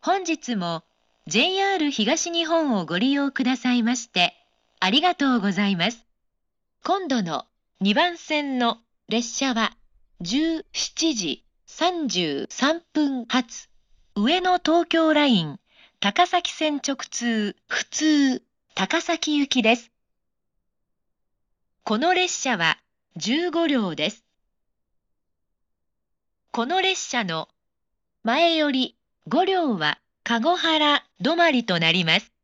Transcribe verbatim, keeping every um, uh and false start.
本日も ジェイアール 東日本をご利用くださいましてありがとうございます。今度のにばん線の列車はじゅうしちじさんじゅうさんぷん発上野東京ライン高崎線直通普通高崎行きです。この列車はじゅうごりょうです。この列車の前よりごりょうは籠原止まりとなります。